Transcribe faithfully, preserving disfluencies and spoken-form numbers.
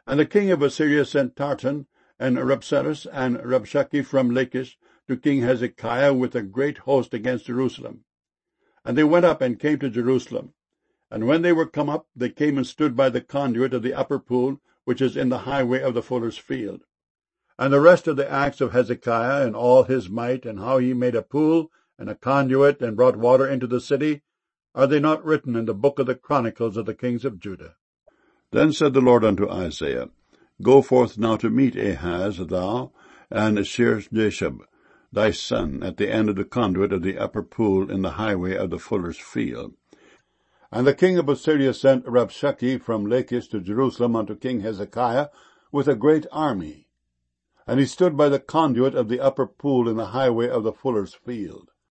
And the king of Assyria sent Tartan, and Rabsaris, and Rabshakeh from Lachish to King Hezekiah with a great host against Jerusalem. And they went up and came to Jerusalem. And when they were come up, they came and stood by the conduit of the upper pool, which is in the highway of the fuller's field. And the rest of the acts of Hezekiah, and all his might, and how he made a pool and a conduit, and brought water into the city, are they not written in the book of the chronicles of the kings of Judah? Then said the Lord unto Isaiah, Go forth now to meet Ahaz, thou, and Shear-jashub, thy son, at the end of the conduit of the upper pool in the highway of the fuller's field. And the king of Assyria sent Rabshakeh from Lachish to Jerusalem unto King Hezekiah with a great army. And he stood by the conduit of the upper pool in the highway of the fuller's field.